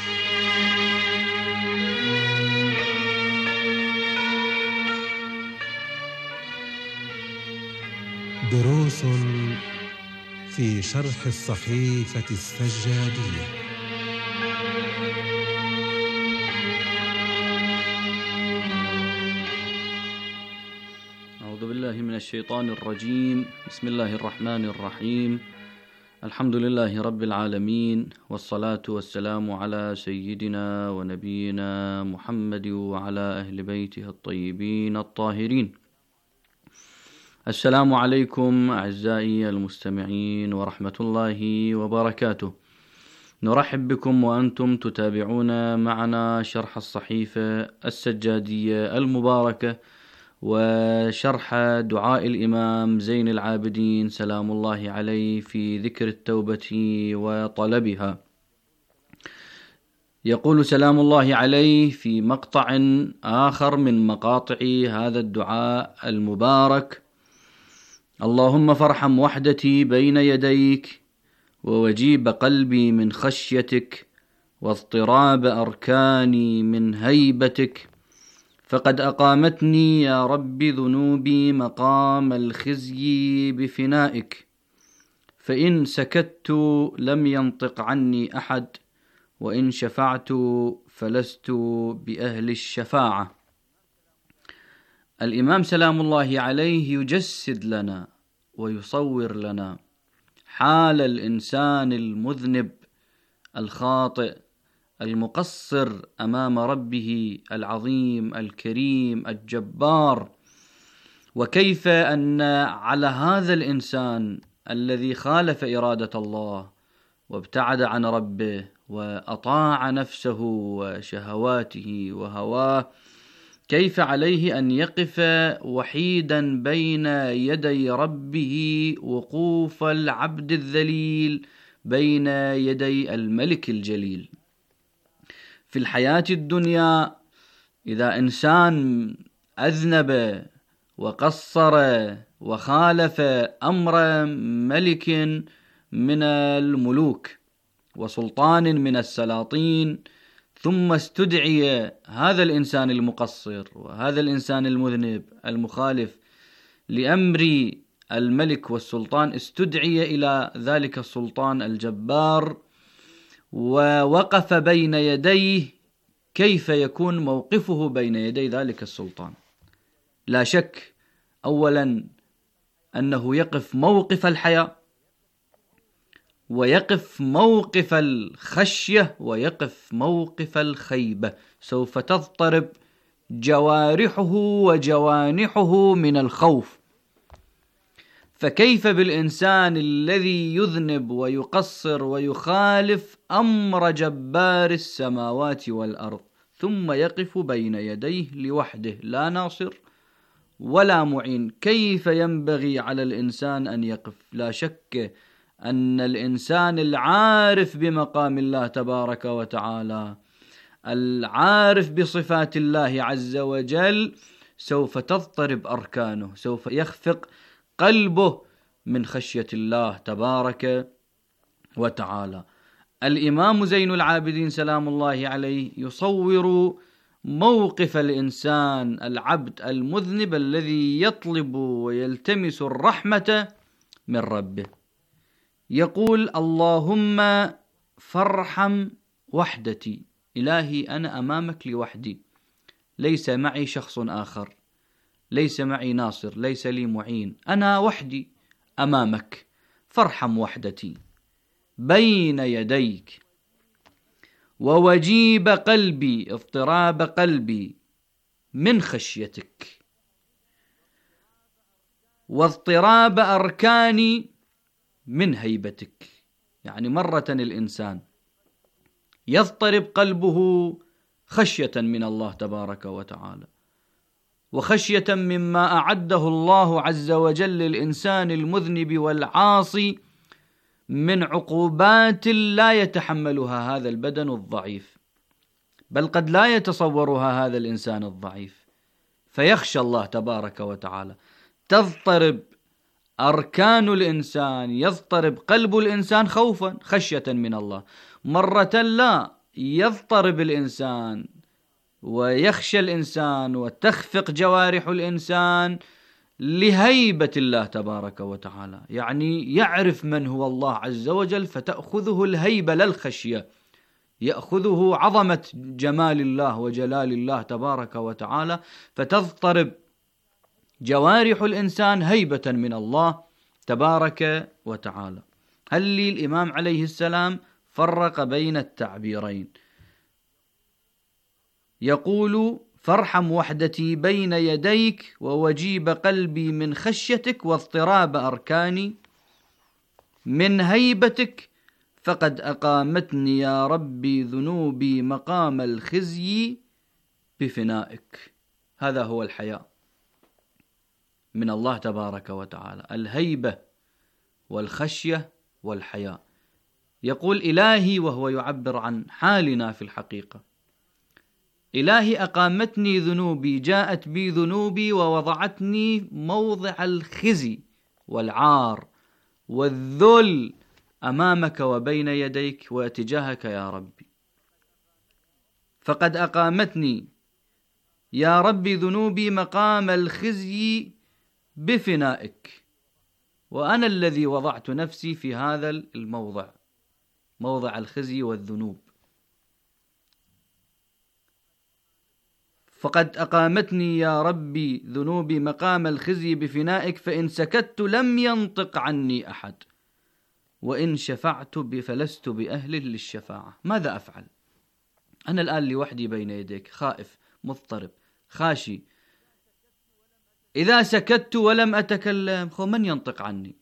دروس في شرح الصحيفة السجادية. أعوذ بالله من الشيطان الرجيم. بسم الله الرحمن الرحيم. الحمد لله رب العالمين، والصلاة والسلام على سيدنا ونبينا محمد وعلى أهل بيته الطيبين الطاهرين. السلام عليكم أعزائي المستمعين ورحمة الله وبركاته. نرحب بكم وأنتم تتابعون معنا شرح الصحيفة السجادية المباركة وشرح دعاء الإمام زين العابدين سلام الله عليه في ذكر التوبة وطلبها. يقول سلام الله عليه في مقطع آخر من مقاطع هذا الدعاء المبارك: اللهم فارحم وحدتي بين يديك ووجيب قلبي من خشيتك واضطراب أركاني من هيبتك، فقد أقامتني يا رب ذنوبي مقام الخزي بفنائك، فإن سكت لم ينطق عني أحد، وإن شفعت فلست بأهل الشفاعة. الإمام سلام الله عليه يجسد لنا ويصور لنا حال الإنسان المذنب الخاطئ المقصر أمام ربه العظيم الكريم الجبار، وكيف أن على هذا الإنسان الذي خالف إرادة الله وابتعد عن ربه وأطاع نفسه وشهواته وهواه، كيف عليه أن يقف وحيدا بين يدي ربه وقوف العبد الذليل بين يدي الملك الجليل. في الحياة الدنيا إذا إنسان أذنب وقصر وخالف أمر ملك من الملوك وسلطان من السلاطين، ثم استدعي هذا الإنسان المقصر وهذا الإنسان المذنب المخالف لأمر الملك والسلطان، استدعي إلى ذلك السلطان الجبار ووقف بين يديه، كيف يكون موقفه بين يدي ذلك السلطان؟ لا شك أولا أنه يقف موقف الحياة، ويقف موقف الخشية، ويقف موقف الخيبة. سوف تضطرب جوارحه وجوانحه من الخوف. فكيف بالإنسان الذي يذنب ويقصر ويخالف أمر جبار السماوات والأرض، ثم يقف بين يديه لوحده لا ناصر ولا معين؟ كيف ينبغي على الإنسان أن يقف؟ لا شك أن الإنسان العارف بمقام الله تبارك وتعالى، العارف بصفات الله عز وجل، سوف تضطرب أركانه، سوف يخفق قلبه من خشية الله تبارك وتعالى. الإمام زين العابدين سلام الله عليه يصور موقف الإنسان العبد المذنب الذي يطلب ويلتمس الرحمة من ربه. يقول: اللهم فارحم وحدتي، إلهي أنا أمامك لوحدي، ليس معي شخص آخر، ليس معي ناصر، ليس لي معين، أنا وحدي أمامك، فارحم وحدتي بين يديك. ووجيب قلبي، اضطراب قلبي من خشيتك، واضطراب أركاني من هيبتك. يعني مرة الإنسان يضطرب قلبه خشية من الله تبارك وتعالى، وخشية مما أعده الله عز وجل للإنسان المذنب والعاصي من عقوبات لا يتحملها هذا البدن الضعيف، بل قد لا يتصورها هذا الإنسان الضعيف، فيخشى الله تبارك وتعالى. تضطرب أركان الإنسان، يضطرب قلب الإنسان خوفا خشية من الله. مرة لا، يضطرب الإنسان ويخشى الإنسان وتخفق جوارح الإنسان لهيبة الله تبارك وتعالى، يعني يعرف من هو الله عز وجل فتأخذه الهيبة لا الخشية، يأخذه عظمة جمال الله وجلال الله تبارك وتعالى، فتضطرب جوارح الإنسان هيبة من الله تبارك وتعالى. هل لي الإمام عليه السلام فرق بين التعبيرين، يقول: فارحم وحدتي بين يديك، ووجيب قلبي من خشيتك، واضطراب أركاني من هيبتك، فقد أقامتني يا ربي ذنوبي مقام الخزي بفنائك. هذا هو الحياء من الله تبارك وتعالى، الهيبة والخشية والحياء. يقول إلهي وهو يعبر عن حالنا في الحقيقة: إلهي أقامتني ذنوبي، جاءت بي ذنوبي ووضعتني موضع الخزي والعار والذل أمامك وبين يديك واتجاهك يا ربي. فقد أقامتني يا ربي ذنوبي مقام الخزي بفنائك، وأنا الذي وضعت نفسي في هذا الموضع، موضع الخزي والذنوب. فقد أقامتني يا ربي ذنوبي مقام الخزي بفنائك، فإن سكت لم ينطق عني أحد، وإن شفعت فلست بأهل للشفاعة. ماذا أفعل؟ أنا الآن لوحدي بين يديك، خائف مضطرب خاشي. إذا سكت ولم أتكلم من ينطق عني؟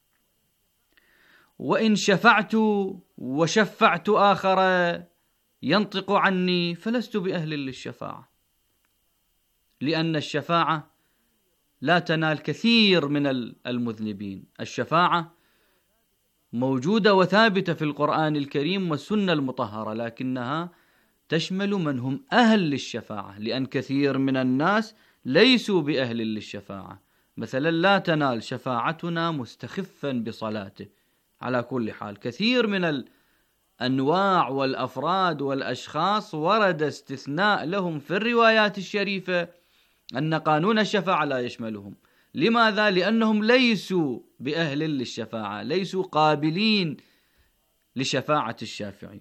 وإن شفعت وشفعت آخر ينطق عني فلست بأهل للشفاعة، لأن الشفاعة لا تنال كثير من المذنبين. الشفاعة موجودة وثابتة في القرآن الكريم والسنة المطهرة، لكنها تشمل من هم أهل للشفاعة، لأن كثير من الناس ليسوا بأهل للشفاعة. مثلا لا تنال شفاعتنا مستخفا بصلاته. على كل حال كثير من الأنواع والأفراد والأشخاص ورد استثناء لهم في الروايات الشريفة أن قانون الشفاعة لا يشملهم. لماذا؟ لأنهم ليسوا بأهل للشفاعة، ليسوا قابلين لشفاعة الشافعين.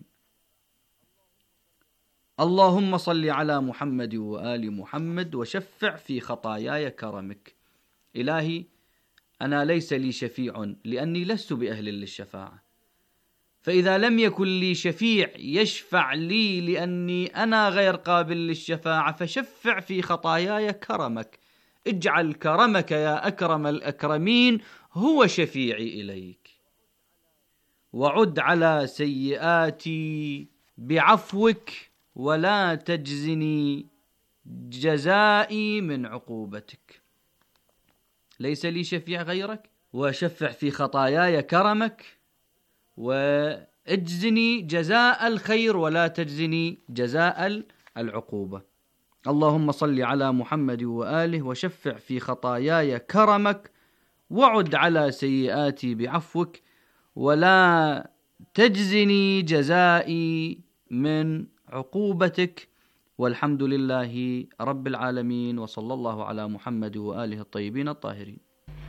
اللهم صل على محمد وآل محمد وشفع في خطاياي كرمك. إلهي أنا ليس لي شفيع لأني لست بأهل للشفاعة، فإذا لم يكن لي شفيع يشفع لي لأني أنا غير قابل للشفاعة، فشفع في خطاياي كرمك، اجعل كرمك يا أكرم الأكرمين هو شفيعي إليك، وعد على سيئاتي بعفوك ولا تجزني جزائي من عقوبتك. ليس لي شفيع غيرك، وشفع في خطاياي كرمك، واجزني جزاء الخير ولا تجزني جزاء العقوبة. اللهم صل على محمد وآله وشفع في خطاياي كرمك، وعد على سيئاتي بعفوك ولا تجزني جزائي من عقوبتك. والحمد لله رب العالمين، وصلى الله على محمد وآله الطيبين الطاهرين.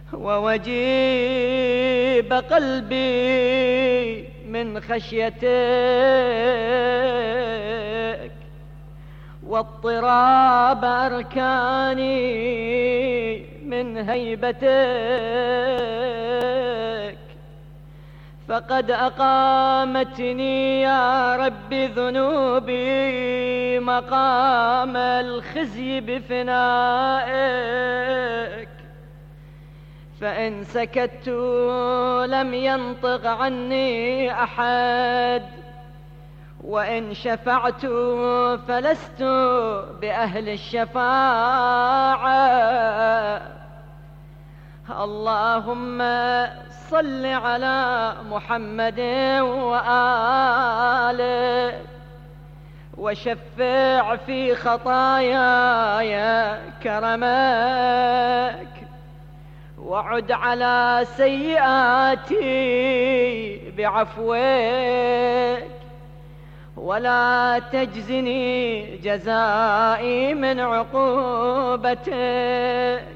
ووجيب قلبي من خشيتك، واضطراب أركاني من هيبتك، فقد أقامتني يا رب ذنوبي مقام الخزي بفنائك، فإن سكت لم ينطق عني أحد، وإن شفعت فلست بأهل الشفاعة. اللهم صل على محمد وآله، وشفع في خطاياي كرمك، وعد على سيئاتي بعفوك، ولا تجزني جزائي من عقوبتك.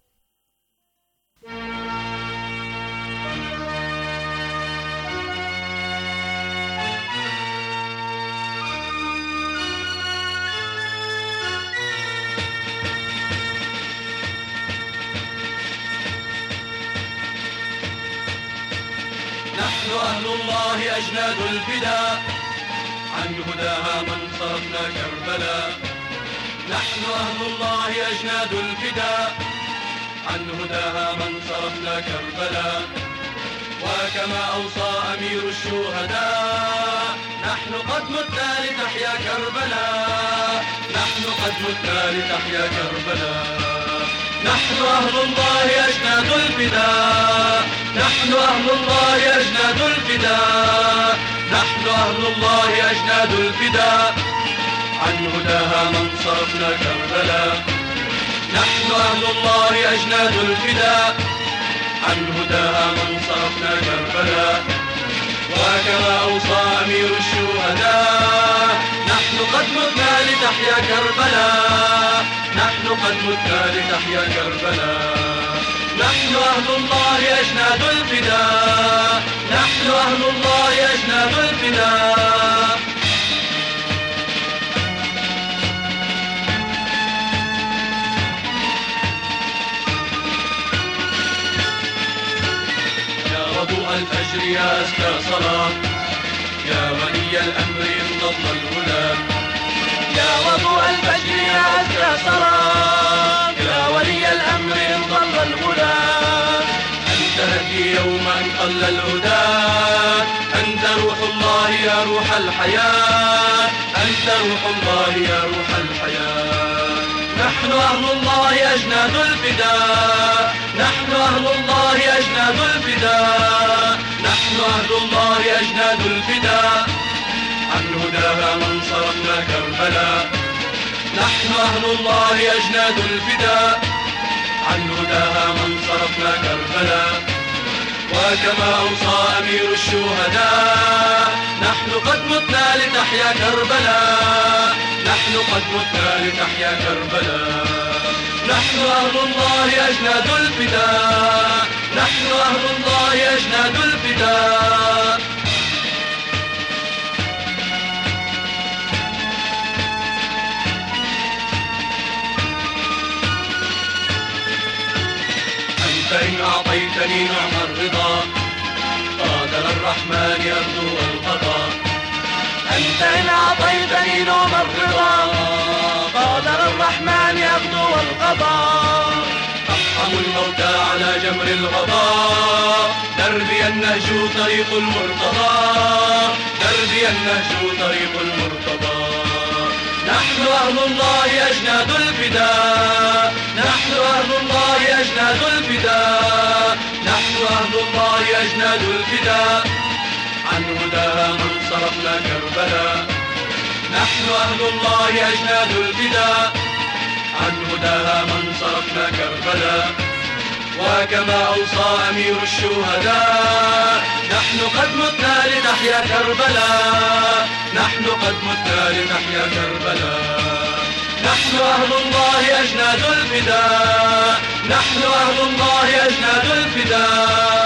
نحن أهل الله أجناد الفداء، عن هداها من صرفنا كربلاء. نحن أهل الله أجناد الفداء، عن هداها من صرفنا كربلاء. وكما أوصى أمير الشهداء، نحن قد متنا لتحيا كربلاء. نحن قد متنا لتحيا كربلاء. نحن أهل الله أجناد الفداء، نحن أهل الله أجناد الفداء. نحن أهل الله أجناد الفداء، عن هداها من صرفنا كربلاء. نحن أهل الله أجناد الفداء، عن هداها من صرفنا كربلاء. وكما أوصى أمير الشهداء، نحن قد متنا لتحيا كربلاء. نحن قد متنا لتحيا كربلاء. نحن أهل الله أجناد الفداء، نحن أهل الله أجناد الفداء. يا وضوء الفجر يا أزكى صلاة، يا ولي الأمر انضم الهدى. يا وضوء الفجر يا أزكى صلاة، يا ولي الأمر انضم الهدى. أنت هدي يوم أن قل الهدى، أنت روح الله يا روح الحياة. أنت روح الله يا روح الحياة. نحن أهل الله أجناد الفداء، نحن أهل الله أجناد الفداء. نحن أهل الله أجناد الفداء، عن هداها من صرفنا كربلاء. نحن أهل الله أجناد الفداء، عن هداها من صرفنا كربلاء. وكما أوصى أمير الشهداء، نحن قد متنا لتحيا كربلاء. نحن قد متنا لتحيا كربلاء. نحن أهل الله أجناد الفداء، نحن أهل الله أجناد الفداء. فإن أعطيتني نعم الرضا، قادر الرحمن يرجو القضاء. أنت إن أعطيتني نعم الرضا، قادر الرحمن يغدو القضاء. أفهم الموتى على جمر الغضاء، دربي النهج طريق المرتضى. دربي النهج طريق المرتضى. نحن أهل الله أجناد الفداء، نحن أهل الله أجناد الفداء. نحن أهل الله أجناد الفداء، عن هداها من صرفنا كربلاء. نحن أهل الله أجناد الفداء، عن هداها من صرفنا كربلاء. وكما أوصى أمير الشهداء نحن قد متنا لنحيا كربلاء، نحن قد متنا لنحيا كربلاء. نحن أهل الله أجناد الفداء، نحن أهل الله أجناد الفداء.